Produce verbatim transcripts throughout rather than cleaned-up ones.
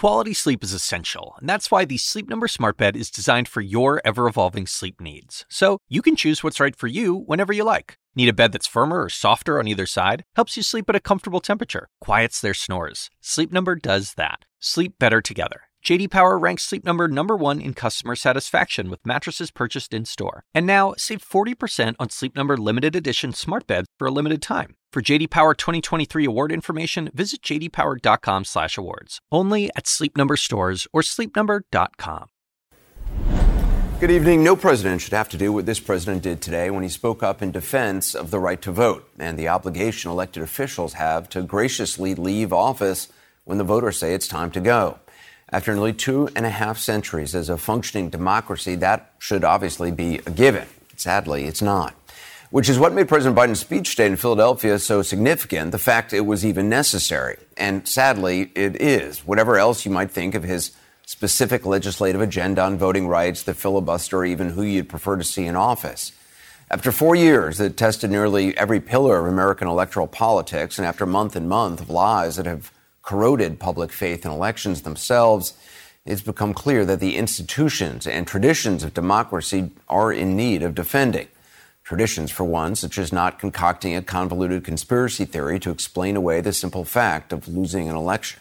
Quality sleep is essential, and that's why the Sleep Number Smart Bed is designed for your ever-evolving sleep needs. So you can choose what's right for you whenever you like. Need a bed that's firmer or softer on either side? Helps you sleep at a comfortable temperature. Quiets their snores. Sleep Number does that. Sleep better together. J D Power ranks Sleep Number number one in customer satisfaction with mattresses purchased in-store. And now, save forty percent on Sleep Number limited edition smart beds for a limited time. For J D Power twenty twenty-three award information, visit j d power dot com slash awards. Only at Sleep Number stores or sleep number dot com. Good evening. No president should have to do what this president did today when he spoke up in defense of the right to vote and the obligation elected officials have to graciously leave office when the voters say it's time to go. After nearly two and a half centuries as a functioning democracy, that should obviously be a given. Sadly, it's not. Which is what made President Biden's speech today in Philadelphia so significant, the fact it was even necessary. And sadly, it is. Whatever else you might think of his specific legislative agenda on voting rights, the filibuster, or even who you'd prefer to see in office. After four years that tested nearly every pillar of American electoral politics, and after month and month of lies that have corroded public faith in elections themselves, it's become clear that the institutions and traditions of democracy are in need of defending. Traditions, for one, such as not concocting a convoluted conspiracy theory to explain away the simple fact of losing an election.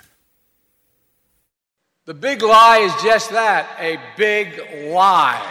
The big lie is just that, a big lie.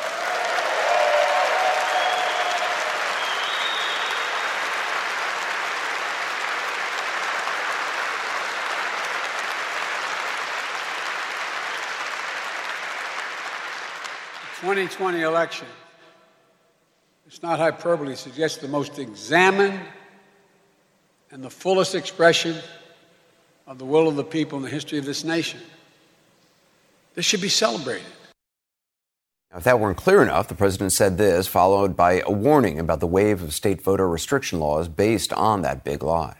twenty twenty election, it's not hyperbole, suggests the most examined and the fullest expression of the will of the people in the history of this nation. This should be celebrated. Now, if that weren't clear enough, the president said this, followed by a warning about the wave of state voter restriction laws based on that big lie.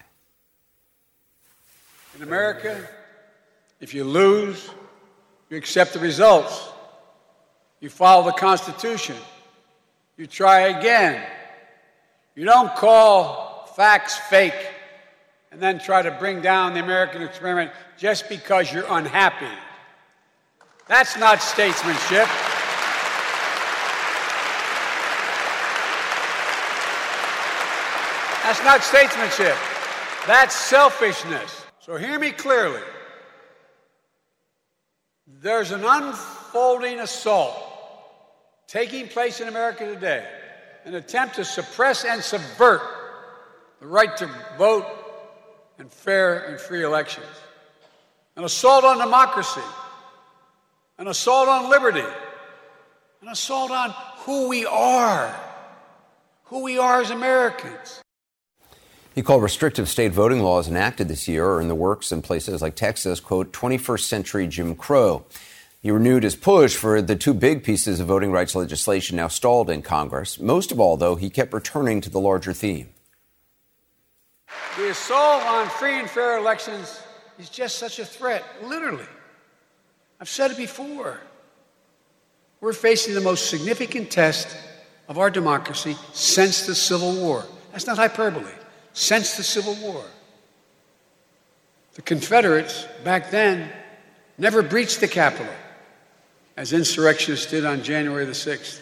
In America, if you lose, you accept the results. You follow the Constitution. You try again. You don't call facts fake and then try to bring down the American experiment just because you're unhappy. That's not statesmanship. That's not statesmanship. That's selfishness. So hear me clearly. There's an unfolding assault taking place in America today, an attempt to suppress and subvert the right to vote and fair and free elections, an assault on democracy, an assault on liberty, an assault on who we are, who we are as Americans. He called restrictive state voting laws enacted this year or in the works in places like Texas, quote, twenty-first century Jim Crow. He renewed his push for the two big pieces of voting rights legislation now stalled in Congress. Most of all, though, he kept returning to the larger theme. The assault on free and fair elections is just such a threat, literally. I've said it before. We're facing the most significant test of our democracy since the Civil War. That's not hyperbole. Since the Civil War. The Confederates, back then, never breached the Capitol, as insurrectionists did on January the sixth.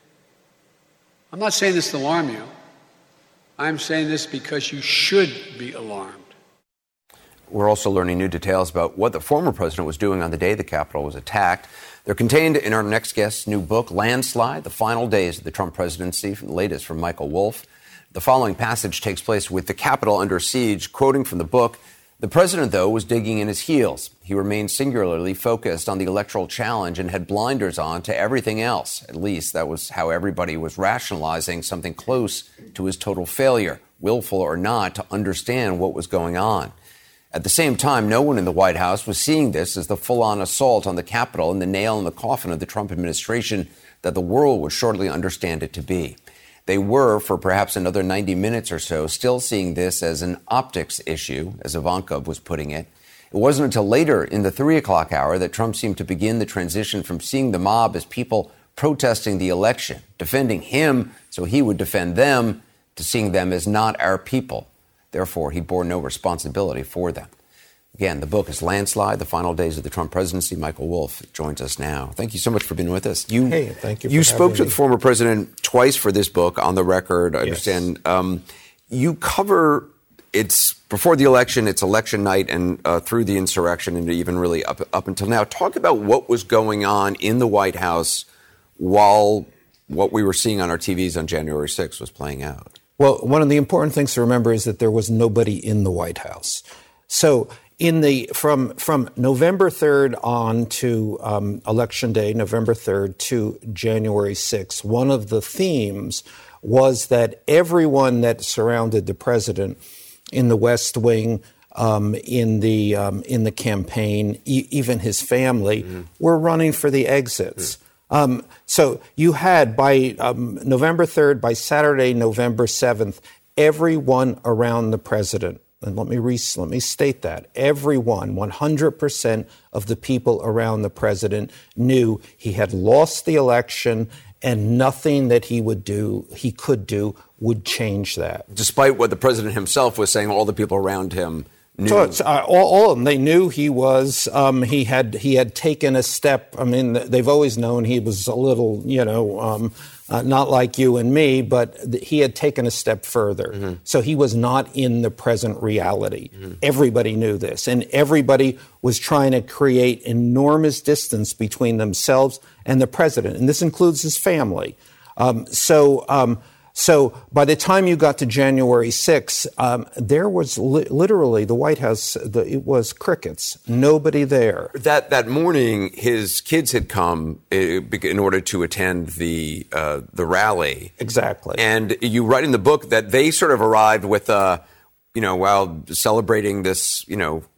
I'm not saying this to alarm you. I'm saying this because you should be alarmed. We're also learning new details about what the former president was doing on the day the Capitol was attacked. They're contained in our next guest's new book, Landslide, The Final Days of the Trump Presidency, the latest from Michael Wolff. The following passage takes place with the Capitol under siege. Quoting from the book, the president, though, was digging in his heels. He remained singularly focused on the electoral challenge and had blinders on to everything else. At least that was how everybody was rationalizing something close to his total failure, willful or not, to understand what was going on. At the same time, no one in the White House was seeing this as the full-on assault on the Capitol and the nail in the coffin of the Trump administration that the world would shortly understand it to be. They were, for perhaps another ninety minutes or so, still seeing this as an optics issue, as Ivanka was putting it. It wasn't until later in the three o'clock hour that Trump seemed to begin the transition from seeing the mob as people protesting the election, defending him so he would defend them, to seeing them as not our people. Therefore, he bore no responsibility for them. Again, the book is Landslide, The Final Days of the Trump Presidency. Michael Wolff joins us now. Thank you so much for being with us. You, hey, thank you for You spoke to me. the former president twice for this book, On the Record, I yes. understand. Um, you cover, it's before the election, it's election night, and uh, through the insurrection, and even really up, up until now. Talk about what was going on in the White House while what we were seeing on our T Vs on January sixth was playing out. Well, one of the important things to remember is that there was nobody in the White House. So in the from from November third on to um, Election Day, November third to January sixth, one of the themes was that everyone that surrounded the president in the West Wing, um, in the um, in the campaign, e- even his family, mm-hmm. were running for the exits. Mm-hmm. Um, so you had by um, November third, by Saturday, November seventh, everyone around the president. And let me re- let me state that. Everyone, one hundred percent of the people around the president knew he had lost the election and nothing that he would do, he could do, would change that. Despite what the president himself was saying, all the people around him knew. So it's, uh, all, all of them, they knew he was, um, he had he had taken a step. I mean, they've always known he was a little, you know, um, uh, not like you and me, but th- he had taken a step further. Mm-hmm. So he was not in the present reality. Mm-hmm. Everybody knew this, and everybody was trying to create enormous distance between themselves and the president, and this includes his family. Um, so. Um, So by the time you got to January sixth, um, there was li- literally the White House, the, it was crickets, nobody there. That that morning, his kids had come in order to attend the uh, the rally. Exactly. And you write in the book that they sort of arrived with, uh, you know, while celebrating this, you know,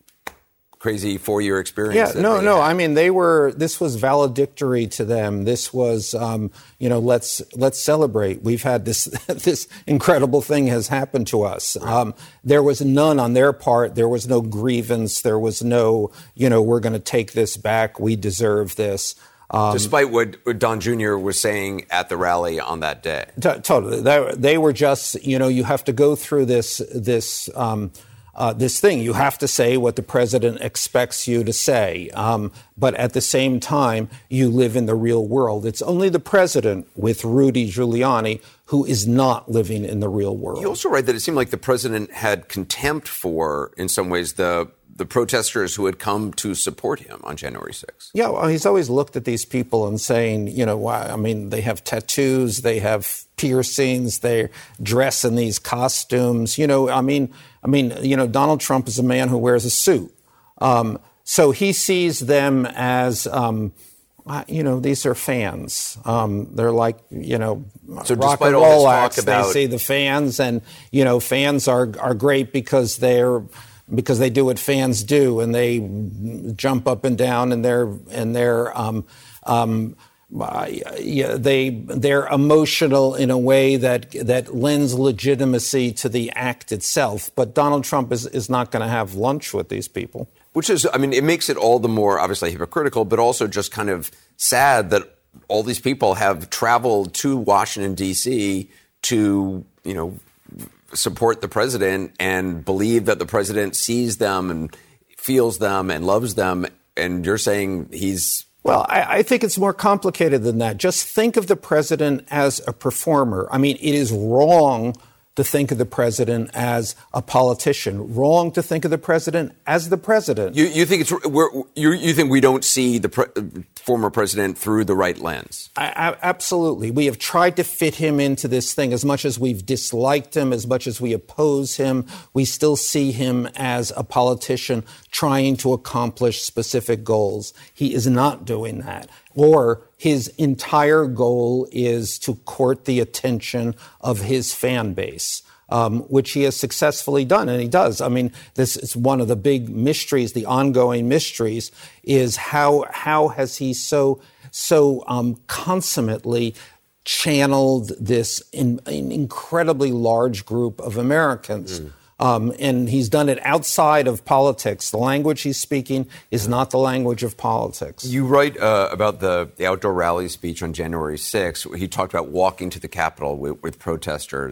crazy four-year experience. Yeah, no, no. Had. I mean, they were. This was valedictory to them. This was, um, you know, let's let's celebrate. We've had this this incredible thing has happened to us. Right. Um, there was none on their part. There was no grievance. There was no, you know, we're going to take this back. We deserve this. Um, Despite what Don Junior was saying at the rally on that day. T- totally, they, they were just, you know, you have to go through this this. Um, Uh, this thing. You have to say what the president expects you to say. Um, but at the same time, you live in the real world. It's only the president with Rudy Giuliani who is not living in the real world. You also write that it seemed like the president had contempt for, in some ways, the the protesters who had come to support him on January sixth. Yeah, well, he's always looked at these people and saying, you know, I mean, they have tattoos, they have piercings, they dress in these costumes. You know, I mean, I mean, you know, Donald Trump is a man who wears a suit. Um, so he sees them as, um, you know, these are fans. Um, they're like, you know, so rock and roll acts. About... They say the fans, and, you know, fans are, are great because they're, because they do what fans do, and they jump up and down, and they're and they're um, um, uh, yeah, they they're emotional in a way that that lends legitimacy to the act itself. But Donald Trump is is not going to have lunch with these people. Which is, I mean, it makes it all the more obviously hypocritical, but also just kind of sad that all these people have traveled to Washington, D C to, you know, support the president and believe that the president sees them and feels them and loves them. And you're saying he's... Well, I, I think it's more complicated than that. Just think of the president as a performer. I mean, it is wrong to think of the president as a politician. Wrong to think of the president as the president. You, you think it's we're, you, you think we don't see the pre, former president through the right lens? I, I, absolutely. We have tried to fit him into this thing. As much as we've disliked him, as much as we oppose him, we still see him as a politician trying to accomplish specific goals. He is not doing that. Or his entire goal is to court the attention of his fan base, um, which he has successfully done, and he does. I mean, this is one of the big mysteries, the ongoing mysteries, is how how has he so so um, consummately channeled this in, an incredibly large group of Americans. Mm. Um, and he's done it outside of politics. The language he's speaking is not the language of politics. You write uh, about the, the outdoor rally speech on January sixth. He talked about walking to the Capitol with, with protesters.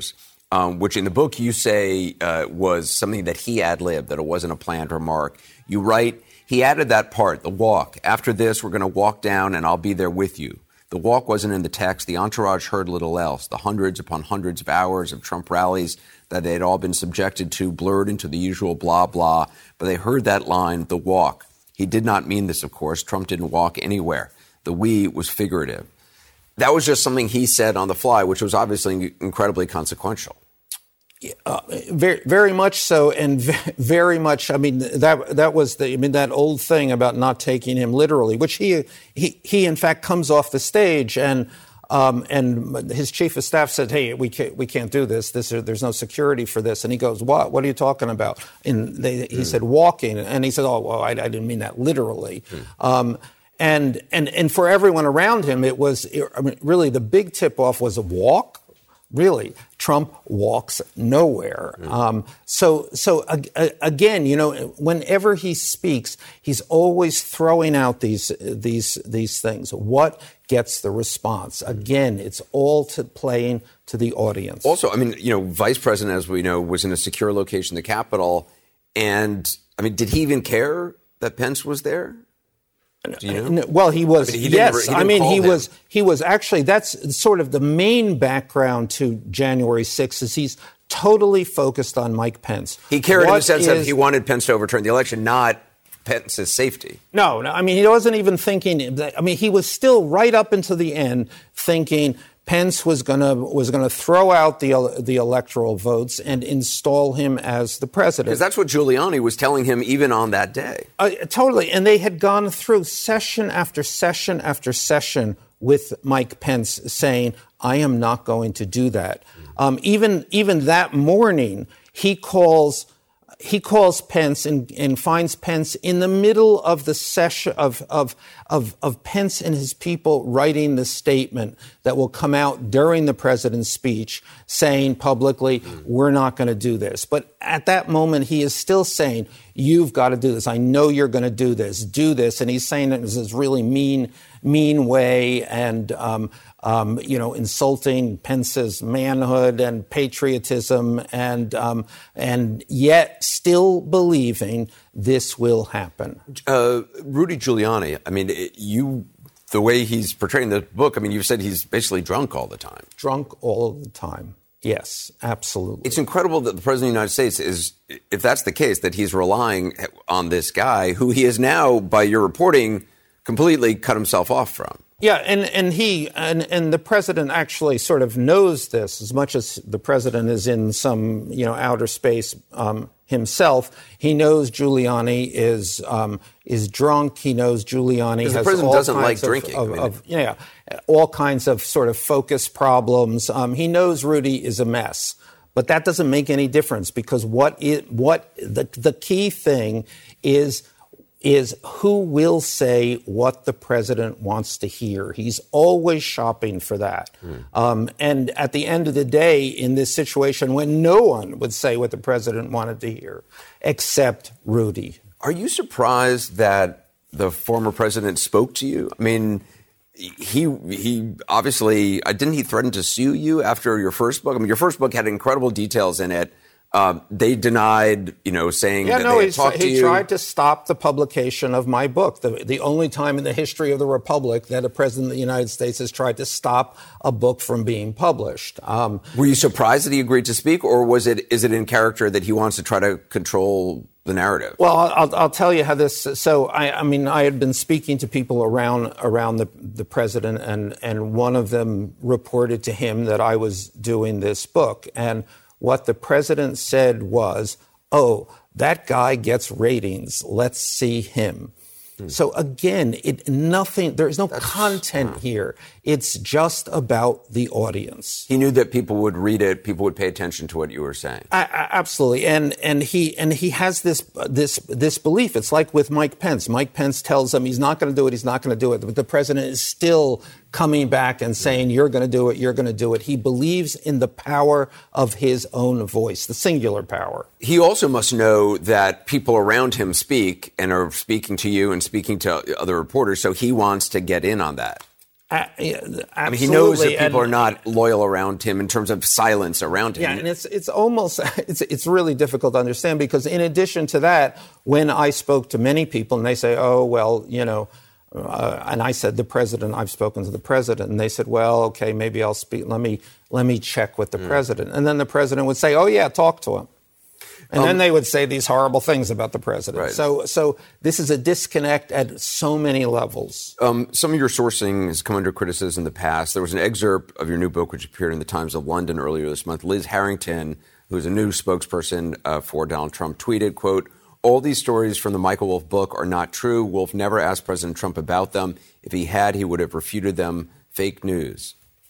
um, which in the book you say uh, was something that he ad-libbed, that it wasn't a planned remark. You write, he added that part, the walk. After this, we're going to walk down and I'll be there with you. The walk wasn't in the text. The entourage heard little else. The hundreds upon hundreds of hours of Trump rallies that they had all been subjected to blurred into the usual blah, blah. But they heard that line, the walk. He did not mean this, of course. Trump didn't walk anywhere. The we was figurative. That was just something he said on the fly, which was obviously incredibly consequential. Uh, very, very much so, and very much. I mean, that that was the. I mean, that old thing about not taking him literally, which he he he in fact comes off the stage and um, and his chief of staff said, "Hey, we can't we can't do this. This there's no security for this." And he goes, "What? What are you talking about?" And they, he mm. said, "Walking." And he said, "Oh, well, I, I didn't mean that literally." Mm. Um, and and and for everyone around him, it was. I mean, really, the big tip off was a walk. Really, Trump walks nowhere. Mm. Um, so, so uh, again, you know, whenever he speaks, he's always throwing out these these these things. What gets the response? Again, it's all to playing to the audience. Also, I mean, you know, Vice President, as we know, was in a secure location, the Capitol, and I mean, did he even care that Pence was there? Do you know? Well, he was. I mean, he yes, I mean, he him. was. He was actually. That's sort of the main background to January sixth. Is he's totally focused on Mike Pence. He cared what in the sense is, that he wanted Pence to overturn the election, not Pence's safety. No, no. I mean, he wasn't even thinking. That, I mean, he was still right up until the end thinking Pence was gonna was gonna throw out the the electoral votes and install him as the president. Because that's what Giuliani was telling him even on that day. Uh, totally, and they had gone through session after session after session with Mike Pence saying, "I am not going to do that." Um, even even that morning, he calls. He calls Pence and, and finds Pence in the middle of the session of, of, of, of Pence and his people writing the statement that will come out during the president's speech saying publicly, we're not going to do this. But at that moment, he is still saying, you've got to do this. I know you're going to do this. Do this. And he's saying it in this really mean, mean way and, um, um, you know, insulting Pence's manhood and patriotism and, um, and yet still believing this will happen. Uh, Rudy Giuliani, I mean, you, the way he's portraying the book, I mean, you've said he's basically drunk all the time. Drunk all the time. Yes, absolutely. It's incredible that the president of the United States is, if that's the case, that he's relying on this guy who he is now, by your reporting, completely cut himself off from. Yeah, and, and he and, and the president actually sort of knows this as much as the president is in some, you know, outer space um, himself. He knows Giuliani is um, is drunk. He knows Giuliani has the president all doesn't kinds like of, drinking. Of, I mean, of, yeah, all kinds of sort of focus problems. Um, he knows Rudy is a mess, but that doesn't make any difference because what it, what the the key thing is. is who will say what the president wants to hear. He's always shopping for that. Mm. Um, and at the end of the day, in this situation when no one would say what the president wanted to hear, except Rudy. Are you surprised that the former president spoke to you? I mean, he he obviously, didn't he threaten to sue you after your first book? I mean, your first book had incredible details in it. Um, they denied, you know, saying yeah, that no, they had talked to he you. tried to stop the publication of my book. The, the only time in the history of the Republic that a president of the United States has tried to stop a book from being published. Um, Were you surprised that he agreed to speak, or was it is it in character that he wants to try to control the narrative? Well, I'll, I'll tell you how this. So, I, I mean, I had been speaking to people around around the, the president, and and one of them reported to him that I was doing this book, and what the president said was, oh, that guy gets ratings. Let's see him. Hmm. So again, it nothing. There's no That's, content uh, here. It's just about the audience. He knew that people would read it. People would pay attention to what you were saying. I, I, absolutely, and and he and he has this this this belief. It's like with Mike Pence. Mike Pence tells him he's not going to do it. He's not going to do it. But the president is still coming back and saying, you're going to do it, you're going to do it. He believes in the power of his own voice, the singular power. He also must know that people around him speak and are speaking to you and speaking to other reporters, so he wants to get in on that. Uh, yeah, absolutely. I mean, he knows that people and, are not loyal around him in terms of silence around him. Yeah, and it's it's almost it's it's really difficult to understand because in addition to that, when I spoke to many people and they say, oh well, you know, uh, and I said the president, I've spoken to the president, and they said, well, okay, maybe I'll speak. Let me let me check with the mm. president, and then the president would say, oh yeah, talk to him. And um, then they would say these horrible things about the president. Right. So, so this is a disconnect at so many levels. Um, some of your sourcing has come under criticism in the past. There was an excerpt of your new book, which appeared in the Times of London earlier this month. Liz Harrington, who's a new spokesperson uh, for Donald Trump, tweeted, quote, all these stories from the Michael Wolff book are not true. Wolff never asked President Trump about them. If he had, he would have refuted them. Fake news.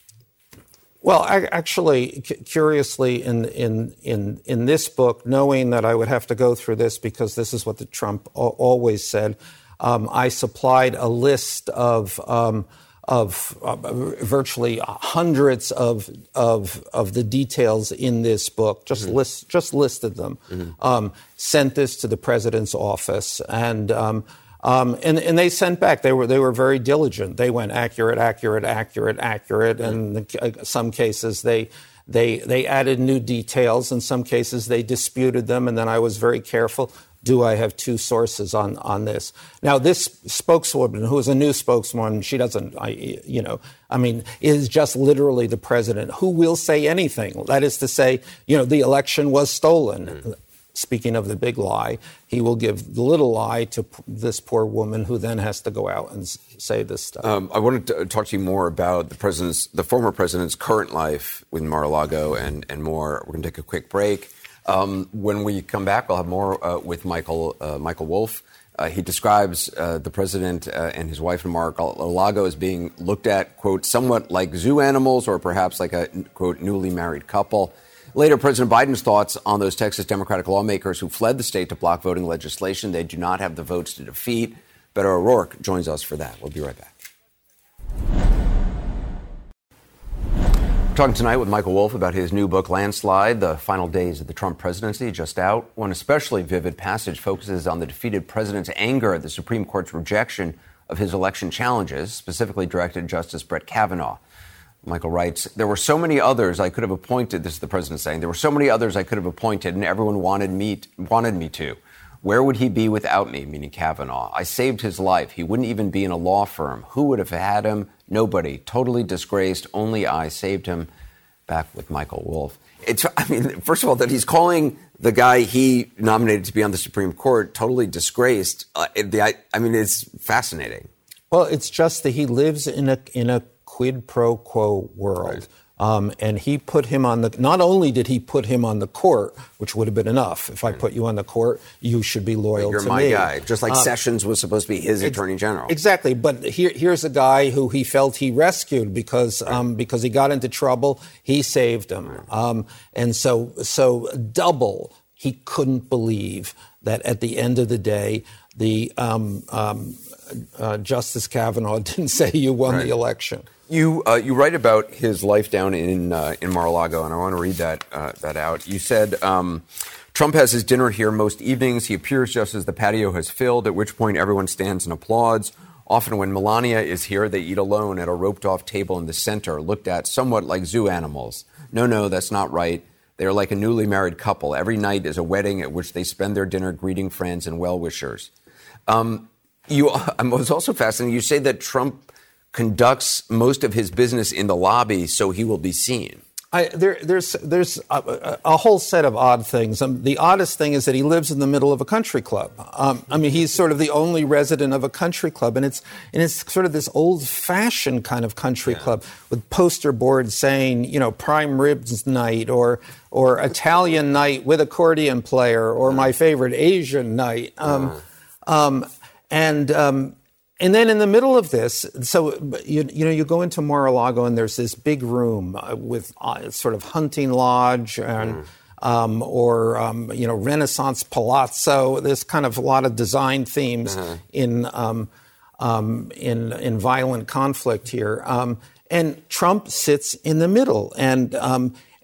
Well, I, actually, c- curiously, in, in in in this book, knowing that I would have to go through this because this is what the Trump a- always said, um, I supplied a list of um, of uh, virtually hundreds of of of the details in this book. Just mm-hmm. list just listed them. Mm-hmm. Um, sent this to the president's office and. Um, Um, and, and they sent back. They were they were very diligent. They went accurate, accurate, accurate, accurate. And in some cases they they they added new details. In some cases they disputed them. And then I was very careful. Do I have two sources on, on this? Now, this spokeswoman, who is a new spokeswoman, she doesn't, I, you know, I mean, is just literally the president who will say anything. That is to say, you know, the election was stolen. Mm. Speaking of the big lie, he will give the little lie to p- this poor woman who then has to go out and s- say this stuff. Um, I wanted to talk to you more about the president's, the former president's current life with Mar-a-Lago and, and more. We're going to take a quick break. Um, when we come back, I'll have more uh, with Michael uh, Michael Wolff. Uh, he describes uh, the president uh, and his wife Mar-a-Lago as being looked at, quote, somewhat like zoo animals or perhaps like a, quote, newly married couple. Later, President Biden's thoughts on those Texas Democratic lawmakers who fled the state to block voting legislation they do not have the votes to defeat. Beto O'Rourke joins us for that. We'll be right back. We're talking tonight with Michael Wolff about his new book, Landslide, The Final Days of the Trump Presidency, just out. One especially vivid passage focuses on the defeated president's anger at the Supreme Court's rejection of his election challenges, specifically directed at Justice Brett Kavanaugh. Michael writes, there were so many others I could have appointed, this is the president saying, there were so many others I could have appointed and everyone wanted me, wanted me to. Where would he be without me, meaning Kavanaugh? I saved his life. He wouldn't even be in a law firm. Who would have had him? Nobody. Totally disgraced. Only I saved him. Back with Michael Wolff. It's, I mean, first of all, that he's calling the guy he nominated to be on the Supreme Court totally disgraced. Uh, the, I, I mean, it's fascinating. Well, it's just that he lives in a in a quid pro quo world. Right. Um, and he put him on the, not only did he put him on the court, which would have been enough. If I put you on the court, you should be loyal You're to me. You're my guy. Just like um, Sessions was supposed to be his ex- attorney general. Exactly. But here, here's a guy who he felt he rescued because, right. um, because he got into trouble. He saved him. Right. Um, and so, so double, he couldn't believe that at the end of the day, the, um, um, uh, Justice Kavanaugh didn't say you won right. the election. You uh, you write about his life down in uh, in Mar-a-Lago, and I want to read that uh, that out. You said, um, Trump has his dinner here most evenings. He appears just as the patio has filled, at which point everyone stands and applauds. Often when Melania is here, they eat alone at a roped-off table in the center, looked at somewhat like zoo animals. No, no, that's not right. They are like a newly married couple. Every night is a wedding at which they spend their dinner greeting friends and well-wishers. Um, you, I was also fascinated. You say that Trump conducts most of his business in the lobby so he will be seen. I, there, there's there's a, a whole set of odd things. Um, the oddest thing is that he lives in the middle of a country club. Um, I mean, he's sort of the only resident of a country club, and it's and it's sort of this old-fashioned kind of country yeah. club with poster boards saying, you know, prime ribs night or or Italian night with accordion player or my favorite Asian night. Um, uh. um, and um, And then in the middle of this, so, you, you know, you go into Mar-a-Lago and there's this big room uh, with uh, sort of hunting lodge and, mm. um, or, um, you know, Renaissance palazzo. There's kind of a lot of design themes uh-huh. in, um, um, in, in violent conflict here. Um, and Trump sits in the middle. And, um,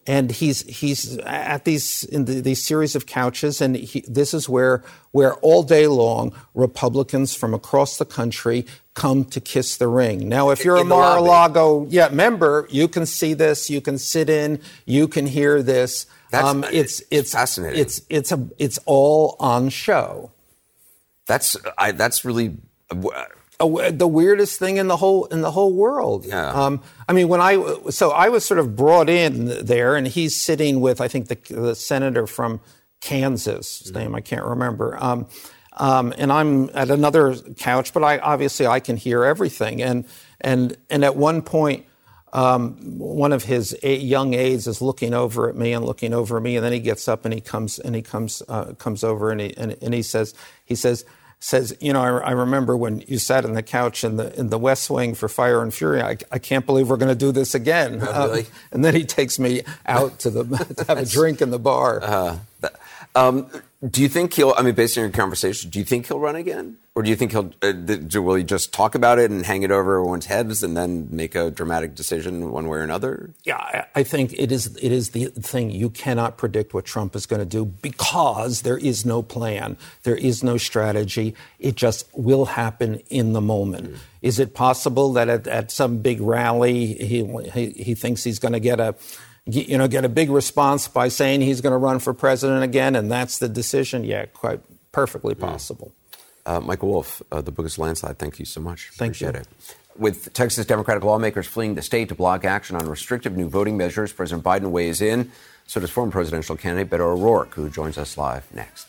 and he's he's at these in the, these series of couches, and he, this is where where all day long Republicans from across the country come to kiss the ring. Now, if you're in a Mar-a-Lago yeah, member, you can see this, you can sit in, you can hear this. That's um, it's it's fascinating. It's it's a it's all on show. That's I, that's really uh, the weirdest thing in the whole in the whole world. Yeah. Um, I mean, when I so I was sort of brought in there, and he's sitting with I think the, the senator from Kansas. His name I can't remember. Um, um, and I'm at another couch, but I obviously I can hear everything. And and and at one point, um, one of his young aides is looking over at me and looking over at me, and then he gets up and he comes and he comes uh, comes over and he and, and he says he says. says, you know, I, I remember when you sat on the couch in the in the West Wing for Fire and Fury. I, I can't believe we're going to do this again. Oh, really? Um, and then he takes me out to the to have a drink in the bar. Uh, um, do you think he'll? I mean, based on your conversation, do you think he'll run again, or do you think he'll? Uh, do, will he just talk about it and hang it over everyone's heads, and then make a dramatic decision one way or another? Yeah, I, I think it is. It is the thing. You cannot predict what Trump is going to do because there is no plan, there is no strategy. It just will happen in the moment. Mm. Is it possible that at, at some big rally he he, he thinks he's going to get a you know, get a big response by saying he's going to run for president again, and that's the decision? Yeah, quite perfectly possible. Uh, Michael Wolff, uh, the book is Landslide. Thank you so much. Thank Appreciate you. it. With Texas Democratic lawmakers fleeing the state to block action on restrictive new voting measures, President Biden weighs in. So does former presidential candidate Beto O'Rourke, who joins us live next.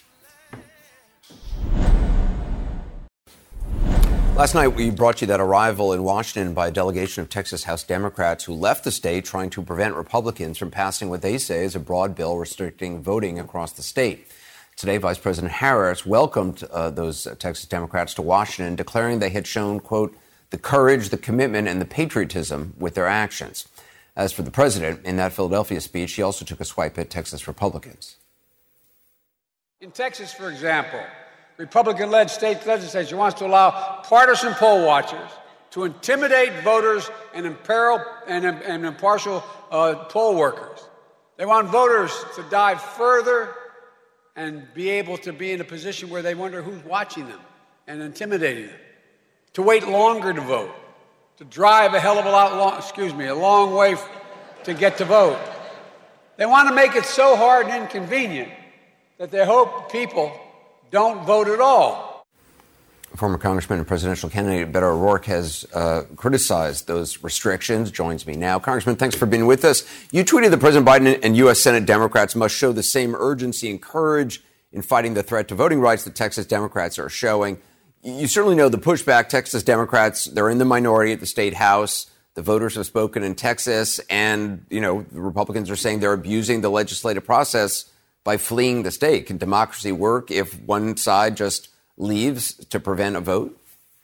Last night, we brought you that arrival in Washington by a delegation of Texas House Democrats who left the state trying to prevent Republicans from passing what they say is a broad bill restricting voting across the state. Today, Vice President Harris welcomed uh, those Texas Democrats to Washington, declaring they had shown, quote, the courage, the commitment, and the patriotism with their actions. As for the president, in that Philadelphia speech, he also took a swipe at Texas Republicans. In Texas, for example, Republican-led state legislature wants to allow partisan poll watchers to intimidate voters and imperil and, and impartial uh, poll workers. They want voters to dive further and be able to be in a position where they wonder who's watching them and intimidating them, to wait longer to vote, to drive a hell of a lot long, excuse me, a long way f- to get to vote. They want to make it so hard and inconvenient that they hope people don't vote at all. Former Congressman and presidential candidate Beto O'Rourke has uh, criticized those restrictions. Joins me now. Congressman, thanks for being with us. You tweeted that President Biden and U S. Senate Democrats must show the same urgency and courage in fighting the threat to voting rights that Texas Democrats are showing. You certainly know the pushback. Texas Democrats, they're in the minority at the state house. The voters have spoken in Texas, and, you know, the Republicans are saying they're abusing the legislative process by fleeing the state. Can democracy work if one side just leaves to prevent a vote?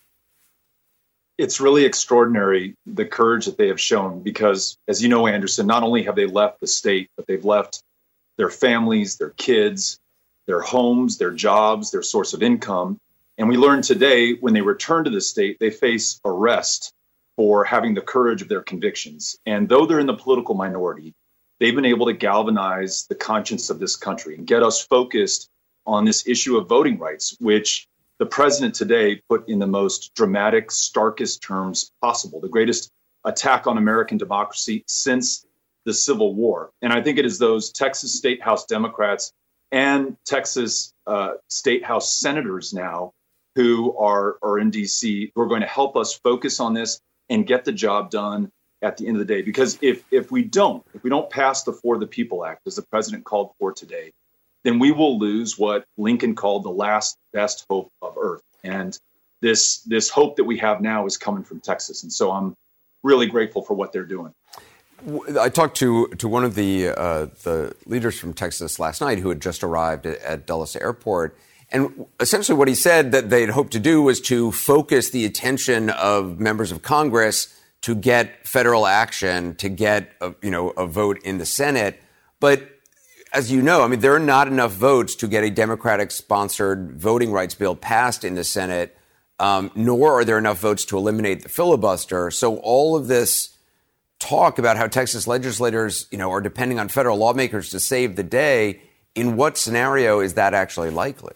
It's really extraordinary, the courage that they have shown, because, as you know, Anderson, not only have they left the state, but they've left their families, their kids, their homes, their jobs, their source of income. And we learned today, when they return to the state, they face arrest for having the courage of their convictions. And though they're in the political minority, they've been able to galvanize the conscience of this country and get us focused on this issue of voting rights, which the president today put in the most dramatic, starkest terms possible, the greatest attack on American democracy since the Civil War. And I think it is those Texas State House Democrats and Texas uh, State House senators now who are, are in D C who are going to help us focus on this and get the job done at the end of the day. Because if if we don't, if we don't pass the For the People Act, as the president called for today, then we will lose what Lincoln called the last best hope of Earth. And this this hope that we have now is coming from Texas. And so I'm really grateful for what they're doing. I talked to to one of the uh, the leaders from Texas last night who had just arrived at, at Dulles Airport. And essentially what he said that they'd hoped to do was to focus the attention of members of Congress to get federal action, to get a, you know, a vote in the Senate. But as you know, I mean, there are not enough votes to get a Democratic-sponsored voting rights bill passed in the Senate, um, nor are there enough votes to eliminate the filibuster. So all of this talk about how Texas legislators, you know, are depending on federal lawmakers to save the day. In what scenario is that actually likely?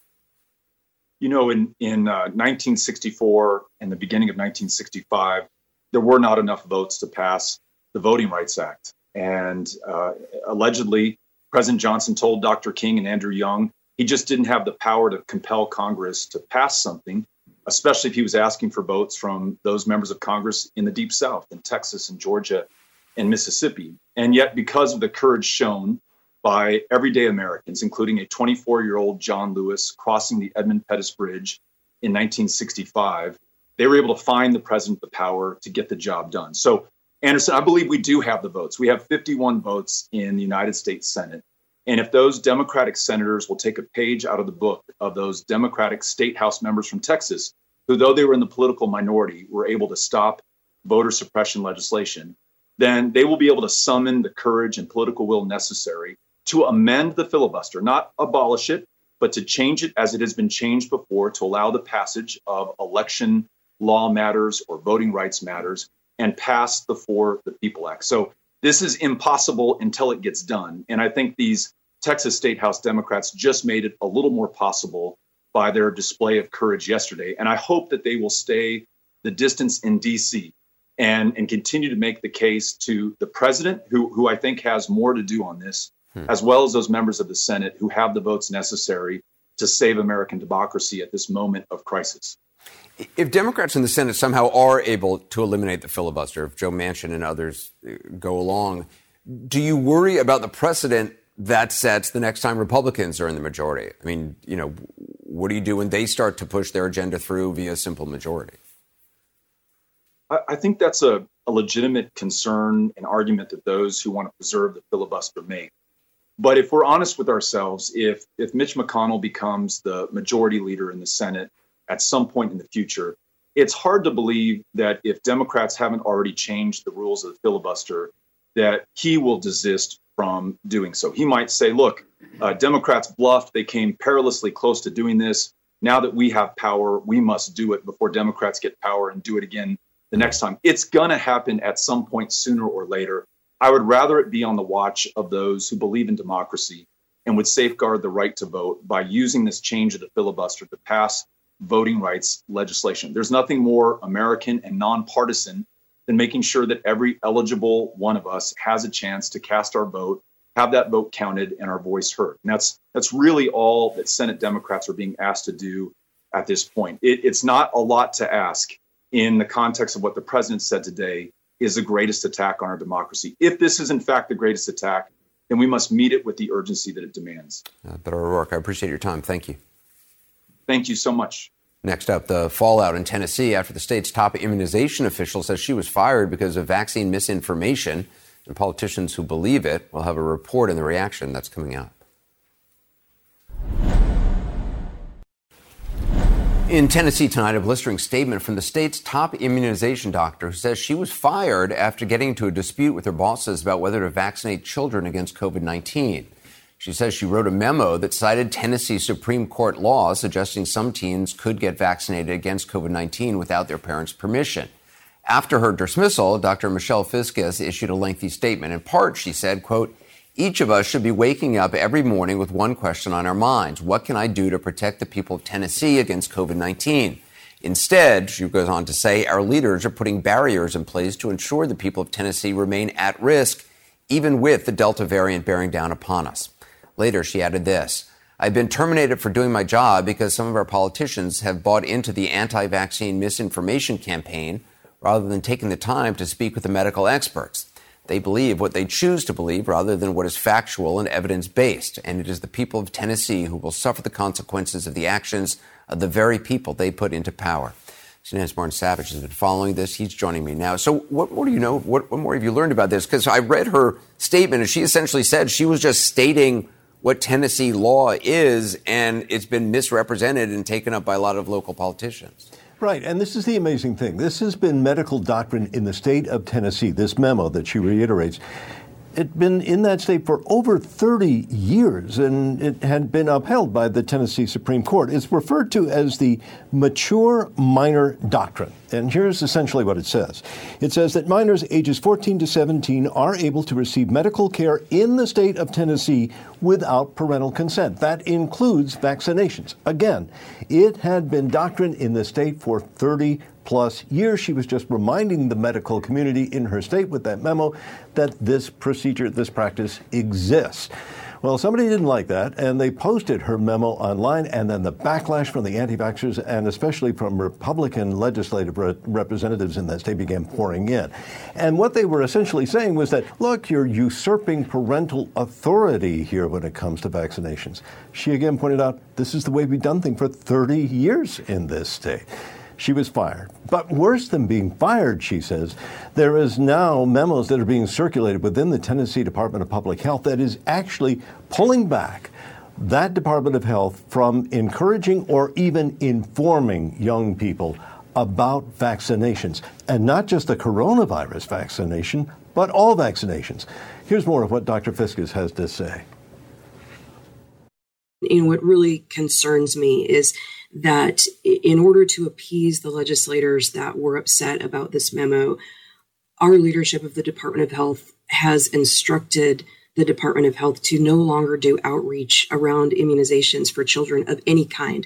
You know, in, in uh, nineteen sixty-four and the beginning of nineteen sixty-five, there were not enough votes to pass the Voting Rights Act. And uh, allegedly, President Johnson told Doctor King and Andrew Young he just didn't have the power to compel Congress to pass something, especially if he was asking for votes from those members of Congress in the Deep South, in Texas and Georgia and Mississippi. And yet, because of the courage shown by everyday Americans, including a twenty-four-year-old John Lewis crossing the Edmund Pettus Bridge in nineteen sixty-five, they were able to find the president the power to get the job done. So, Anderson, I believe we do have the votes. We have fifty-one votes in the United States Senate. And if those Democratic senators will take a page out of the book of those Democratic state House members from Texas, who, though they were in the political minority, were able to stop voter suppression legislation, then they will be able to summon the courage and political will necessary to amend the filibuster, not abolish it, but to change it as it has been changed before, to allow the passage of election law matters or voting rights matters and pass the For the People Act. So this is impossible until it gets done. And I think these Texas State House Democrats just made it a little more possible by their display of courage yesterday. And I hope that they will stay the distance in D C and, and continue to make the case to the president, who, who I think has more to do on this, hmm. as well as those members of the Senate who have the votes necessary to save American democracy at this moment of crisis. If Democrats in the Senate somehow are able to eliminate the filibuster, if Joe Manchin and others go along, do you worry about the precedent that sets the next time Republicans are in the majority? I mean, you know, what do you do when they start to push their agenda through via simple majority? I, I think that's a, a legitimate concern and argument that those who want to preserve the filibuster make. But if we're honest with ourselves, if if Mitch McConnell becomes the majority leader in the Senate at some point in the future, it's hard to believe that if Democrats haven't already changed the rules of the filibuster, that he will desist from doing so. He might say, look, uh, Democrats bluffed. They came perilously close to doing this. Now that we have power, we must do it before Democrats get power and do it again the next time. It's going to happen at some point sooner or later. I would rather it be on the watch of those who believe in democracy and would safeguard the right to vote by using this change of the filibuster to pass voting rights legislation. There's nothing more American and nonpartisan than making sure that every eligible one of us has a chance to cast our vote, have that vote counted, and our voice heard. And that's that's really all that Senate Democrats are being asked to do at this point. It, it's not a lot to ask in the context of what the president said today is the greatest attack on our democracy. If this is in fact the greatest attack, then we must meet it with the urgency that it demands. Uh, Beto O'Rourke, I appreciate your time. Thank you. Thank you so much. Next up, the fallout in Tennessee after the state's top immunization official says she was fired because of vaccine misinformation, and politicians who believe it will have a report on the reaction that's coming out. In Tennessee tonight, a blistering statement from the state's top immunization doctor who says she was fired after getting into a dispute with her bosses about whether to vaccinate children against covid nineteen. She says she wrote a memo that cited Tennessee Supreme Court law suggesting some teens could get vaccinated against covid nineteen without their parents' permission. After her dismissal, Doctor Michelle Fiscus issued a lengthy statement. In part, she said, quote, "Each of us should be waking up every morning with one question on our minds. What can I do to protect the people of Tennessee against covid nineteen? Instead," she goes on to say, "our leaders are putting barriers in place to ensure the people of Tennessee remain at risk, even with the Delta variant bearing down upon us." Later, she added this: "I've been terminated for doing my job because some of our politicians have bought into the anti-vaccine misinformation campaign rather than taking the time to speak with the medical experts. They believe what they choose to believe rather than what is factual and evidence-based, and it is the people of Tennessee who will suffer the consequences of the actions of the very people they put into power." C N N's Martin Savage has been following this. He's joining me now. So what more do you know? What, what more have you learned about this? Because I read her statement, and she essentially said she was just stating what Tennessee law is, and it's been misrepresented and taken up by a lot of local politicians. Right, and this is the amazing thing. This has been medical doctrine in the state of Tennessee, this memo that she reiterates. It'd been in that state for over thirty years, and it had been upheld by the Tennessee Supreme Court. It's referred to as the mature minor doctrine. And here's essentially what it says. It says that minors ages fourteen to seventeen are able to receive medical care in the state of Tennessee without parental consent. That includes vaccinations. Again, it had been doctrine in the state for thirty plus years. She was just reminding the medical community in her state with that memo that this procedure, this practice exists. Well, somebody didn't like that, and they posted her memo online, and then the backlash from the anti-vaxxers and especially from Republican legislative re- representatives in that state began pouring in. And what they were essentially saying was that, look, you're usurping parental authority here when it comes to vaccinations. She again pointed out, this is the way we've done things for thirty years in this state. She was fired. But worse than being fired, she says, there is now memos that are being circulated within the Tennessee Department of Public Health that is actually pulling back that Department of Health from encouraging or even informing young people about vaccinations. And not just the coronavirus vaccination, but all vaccinations. Here's more of what Doctor Fiscus has to say. You know, what really concerns me is that in order to appease the legislators that were upset about this memo, our leadership of the Department of Health has instructed the Department of Health to no longer do outreach around immunizations for children of any kind.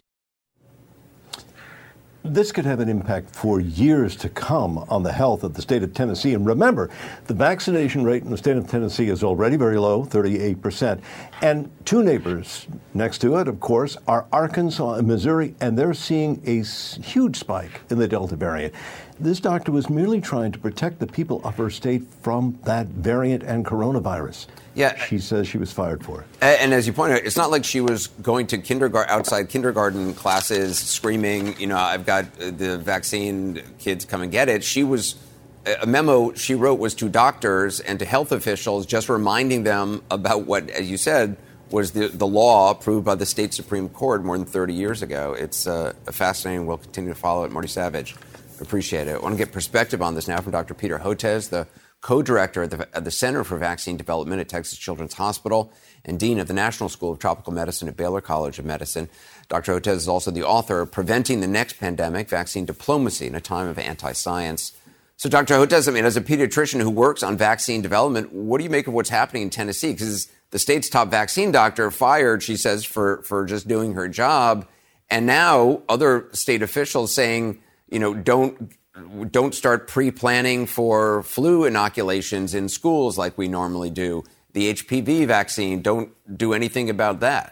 This could have an impact for years to come on the health of the state of Tennessee. And remember, the vaccination rate in the state of Tennessee is already very low, thirty-eight percent. And two neighbors next to it, of course, are Arkansas and Missouri, and they're seeing a huge spike in the Delta variant. This doctor was merely trying to protect the people of her state from that variant and coronavirus. Yeah. She says she was fired for it. And as you pointed out, it's not like she was going to kindergarten, outside kindergarten classes screaming, you know, I've got the vaccine, kids come and get it. She was, a memo she wrote was to doctors and to health officials, just reminding them about what, as you said, was the, the law approved by the state Supreme Court more than thirty years ago. It's uh, fascinating. We'll continue to follow it. Marty Savage, appreciate it. I want to get perspective on this now from Doctor Peter Hotez, the co-director at the, at the Center for Vaccine Development at Texas Children's Hospital and dean of the National School of Tropical Medicine at Baylor College of Medicine. Doctor Hotez is also the author of Preventing the Next Pandemic, Vaccine Diplomacy in a Time of Anti-Science. So, Doctor Hotez, I mean, as a pediatrician who works on vaccine development, what do you make of what's happening in Tennessee? Because the state's top vaccine doctor fired, she says, for, for just doing her job. And now other state officials saying, you know, don't don't start pre-planning for flu inoculations in schools like we normally do. The H P V vaccine, don't do anything about that.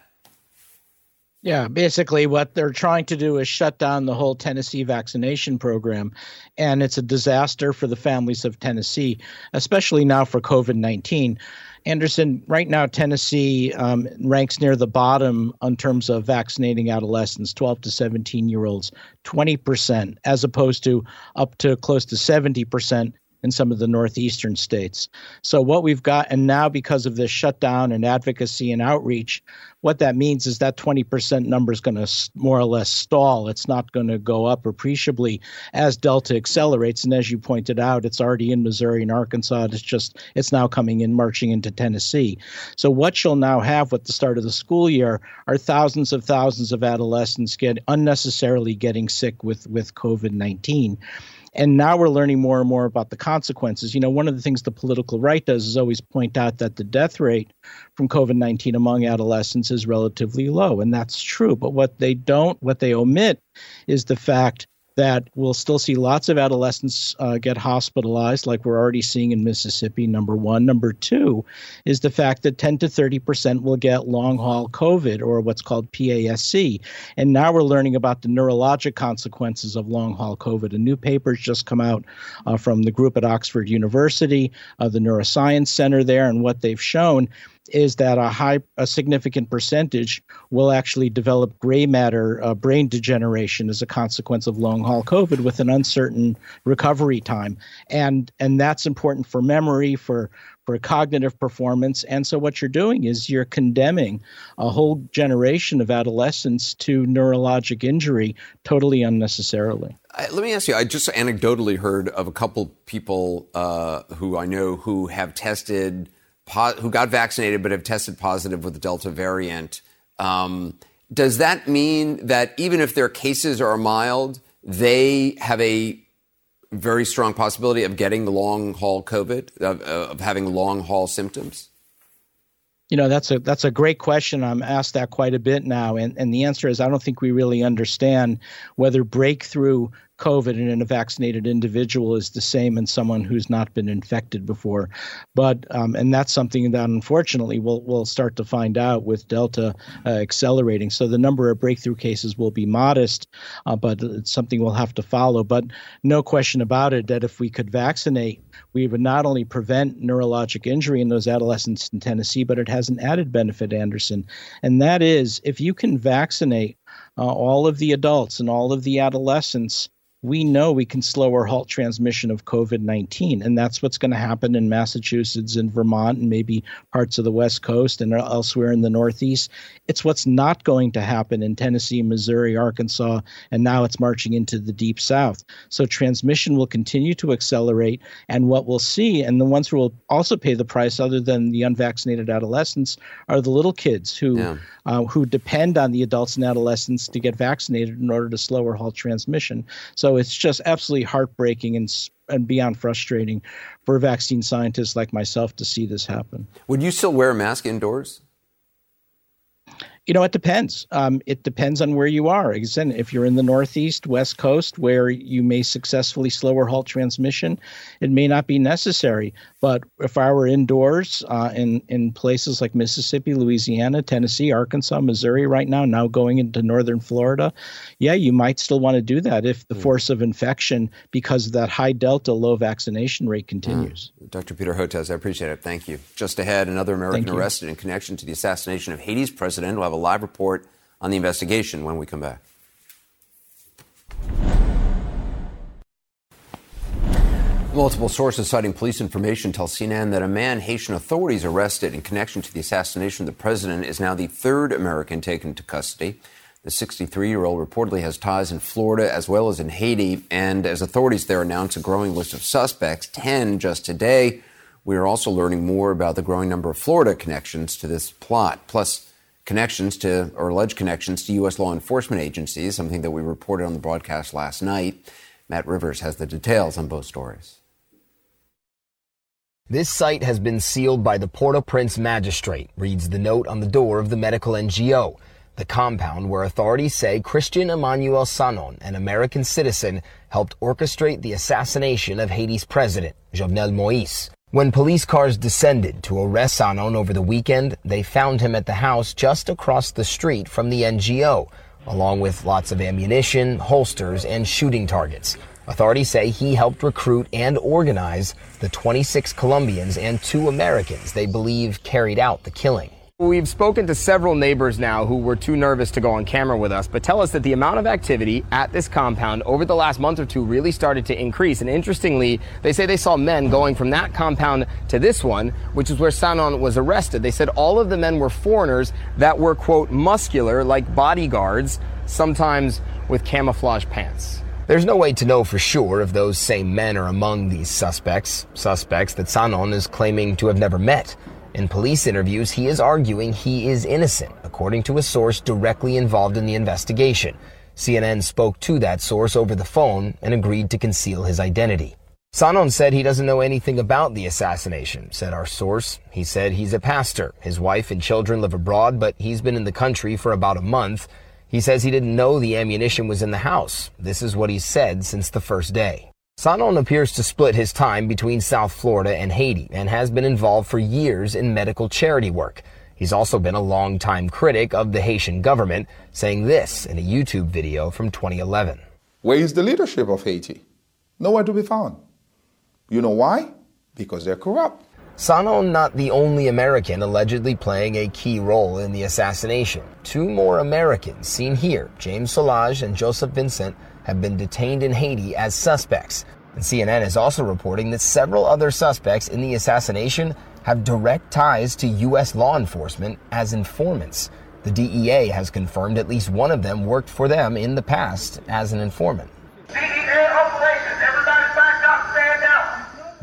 Yeah, basically what they're trying to do is shut down the whole Tennessee vaccination program. And it's a disaster for the families of Tennessee, especially now for COVID nineteen. Anderson, right now, Tennessee um, ranks near the bottom in terms of vaccinating adolescents, twelve to seventeen-year-olds, twenty percent, as opposed to up to close to seventy percent in some of the northeastern states. So what we've got, and now because of this shutdown and advocacy and outreach, what that means is that twenty percent number is going to more or less stall. It's not going to go up appreciably as Delta accelerates. And as you pointed out, it's already in Missouri and Arkansas. It's just, it's now coming in, marching into Tennessee. So what you'll now have with the start of the school year are thousands of thousands of adolescents get unnecessarily getting sick with, with COVID nineteen. And now we're learning more and more about the consequences. You know, one of the things the political right does is always point out that the death rate from COVID nineteen among adolescents is relatively low. And that's true. But what they don't, what they omit is the fact that we'll still see lots of adolescents uh, get hospitalized, like we're already seeing in Mississippi, number one. Number two is the fact that ten to thirty percent will get long-haul COVID, or what's called P A S C. And now we're learning about the neurologic consequences of long-haul COVID. A new paper's just come out uh, from the group at Oxford University, uh, the Neuroscience Center there, and what they've shown is that a high, a significant percentage will actually develop gray matter uh, brain degeneration as a consequence of long-haul COVID with an uncertain recovery time. And and that's important for memory, for for cognitive performance. And so what you're doing is you're condemning a whole generation of adolescents to neurologic injury totally unnecessarily. Uh, let me ask you, I just anecdotally heard of a couple people uh, who I know who have tested po- who got vaccinated but have tested positive with the Delta variant. Um, does that mean that even if their cases are mild, they have a very strong possibility of getting the long-haul COVID, of, of having long-haul symptoms? You know, that's a that's a great question. I'm asked that quite a bit now. And, and the answer is I don't think we really understand whether breakthrough COVID in a vaccinated individual is the same in someone who's not been infected before. But um, and that's something that unfortunately we'll, we'll start to find out with Delta uh, accelerating. So the number of breakthrough cases will be modest, uh, but it's something we'll have to follow. But no question about it that if we could vaccinate, we would not only prevent neurologic injury in those adolescents in Tennessee, but it has an added benefit, Anderson. And that is if you can vaccinate uh, all of the adults and all of the adolescents, we know we can slow or halt transmission of COVID nineteen. And that's what's going to happen in Massachusetts and Vermont and maybe parts of the West Coast and elsewhere in the Northeast. It's what's not going to happen in Tennessee, Missouri, Arkansas, and now it's marching into the Deep South. So transmission will continue to accelerate. And what we'll see, and the ones who will also pay the price other than the unvaccinated adolescents, are the little kids who yeah. uh, who depend on the adults and adolescents to get vaccinated in order to slow or halt transmission. So it's just absolutely heartbreaking and and beyond frustrating for vaccine scientists like myself to see this happen. Would you still wear a mask indoors? You know, it depends. Um, it depends on where you are. Again, if you're in the Northeast, West Coast, where you may successfully slow or halt transmission, it may not be necessary. But if I were indoors uh, in, in places like Mississippi, Louisiana, Tennessee, Arkansas, Missouri right now, now going into northern Florida, yeah, you might still want to do that if the mm. force of infection, because of that high Delta low vaccination rate, continues. Mm. Doctor Peter Hotez, I appreciate it. Thank you. Just ahead, another American arrested in connection to the assassination of Haiti's president. We'll have a live report on the investigation when we come back. Multiple sources citing police information tell C N N that a man Haitian authorities arrested in connection to the assassination of the president is now the third American taken into custody. The sixty-three-year-old reportedly has ties in Florida as well as in Haiti, and as authorities there announce a growing list of suspects, ten just today, we are also learning more about the growing number of Florida connections to this plot, plus connections to, or alleged connections to U S law enforcement agencies, something that we reported on the broadcast last night. Matt Rivers has the details on both stories. This site has been sealed by the Port-au-Prince magistrate, reads the note on the door of the medical N G O, the compound where authorities say Christian Emmanuel Sanon, an American citizen, helped orchestrate the assassination of Haiti's president, Jovenel Moïse. When police cars descended to arrest Sanon over the weekend, they found him at the house just across the street from the N G O, along with lots of ammunition, holsters, and shooting targets. Authorities say he helped recruit and organize the twenty-six Colombians and two Americans they believe carried out the killing. We've spoken to several neighbors now who were too nervous to go on camera with us, but tell us that the amount of activity at this compound over the last month or two really started to increase. And interestingly, they say they saw men going from that compound to this one, which is where Sanon was arrested. They said all of the men were foreigners that were, quote, muscular, like bodyguards, sometimes with camouflage pants. There's no way to know for sure if those same men are among these suspects, suspects that Sanon is claiming to have never met. In police interviews, he is arguing he is innocent, according to a source directly involved in the investigation. C N N spoke to that source over the phone and agreed to conceal his identity. Sanon said he doesn't know anything about the assassination, said our source. He said he's a pastor. His wife and children live abroad, but he's been in the country for about a month. He says he didn't know the ammunition was in the house. This is what he's said since the first day. Sanon appears to split his time between South Florida and Haiti and has been involved for years in medical charity work. He's also been a longtime critic of the Haitian government, saying this in a YouTube video from twenty eleven. Where is the leadership of Haiti? Nowhere to be found. You know why? Because they're corrupt. Sanon not the only American allegedly playing a key role in the assassination. Two more Americans seen here, James Solage and Joseph Vincent, have been detained in Haiti as suspects. And C N N is also reporting that several other suspects in the assassination have direct ties to U S law enforcement as informants. The D E A has confirmed at least one of them worked for them in the past as an informant. D E A operations, everybody back up, stand down.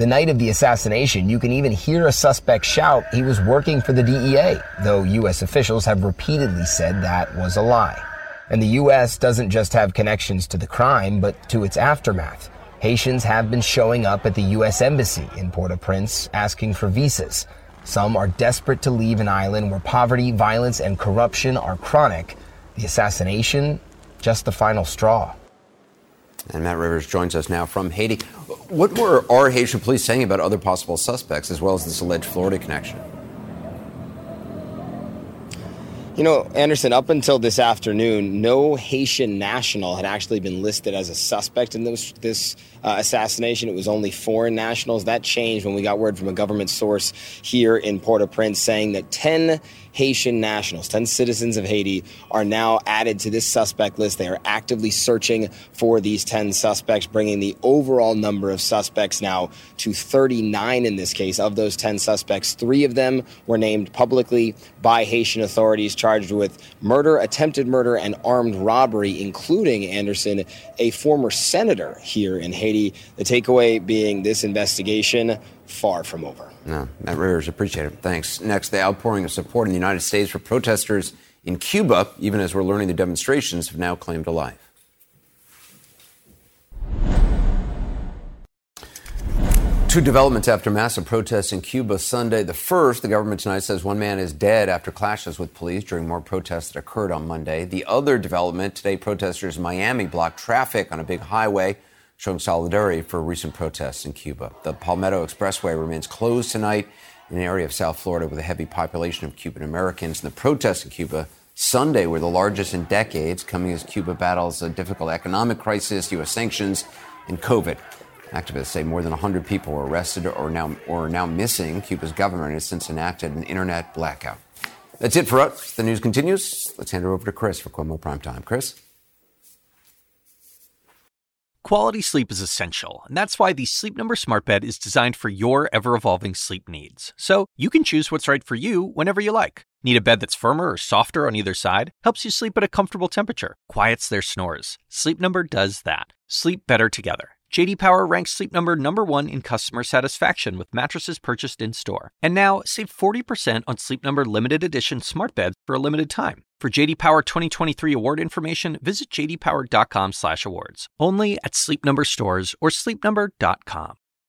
The night of the assassination, you can even hear a suspect shout he was working for the D E A, though U S officials have repeatedly said that was a lie. And the U S doesn't just have connections to the crime, but to its aftermath. Haitians have been showing up at the U S Embassy in Port-au-Prince asking for visas. Some are desperate to leave an island where poverty, violence, and corruption are chronic. The assassination, just the final straw. And Matt Rivers joins us now from Haiti. What were our Haitian police saying about other possible suspects, as well as this alleged Florida connection? You know, Anderson, up until this afternoon, no Haitian national had actually been listed as a suspect in this, this uh, assassination. It was only foreign nationals. That changed when we got word from a government source here in Port-au-Prince saying that ten Haitian nationals, ten citizens of Haiti, are now added to this suspect list. They are actively searching for these ten suspects, bringing the overall number of suspects now to thirty-nine in this case. Of those ten suspects, three of them were named publicly by Haitian authorities, charged with murder, attempted murder, and armed robbery, including, Anderson, a former senator here in Haiti. The takeaway being this investigation far from over. No, Matt Rivers, appreciate it. Thanks. Next, the outpouring of support in the United States for protesters in Cuba, even as we're learning the demonstrations have now claimed a life. Two developments after massive protests in Cuba Sunday. The first, the government tonight says one man is dead after clashes with police during more protests that occurred on Monday. The other development, today protesters in Miami blocked traffic on a big highway, showing solidarity for recent protests in Cuba. The Palmetto Expressway remains closed tonight in an area of South Florida with a heavy population of Cuban Americans. And the protests in Cuba Sunday were the largest in decades, coming as Cuba battles a difficult economic crisis, U S sanctions, and COVID. Activists say more than one hundred people were arrested or now or are now missing. Cuba's government has since enacted an internet blackout. That's it for us. The news continues. Let's hand it over to Chris for Cuomo Primetime. Chris? Quality sleep is essential, and that's why the Sleep Number Smart Bed is designed for your ever-evolving sleep needs. So you can choose what's right for you whenever you like. Need a bed that's firmer or softer on either side? Helps you sleep at a comfortable temperature. Quiets their snores. Sleep Number does that. Sleep better together. J D Power ranks Sleep Number number one in customer satisfaction with mattresses purchased in-store. And now, save forty percent on Sleep Number limited edition smart beds for a limited time. For J D Power twenty twenty-three award information, visit j d power dot com slash awards. Only at Sleep Number stores or sleep number dot com.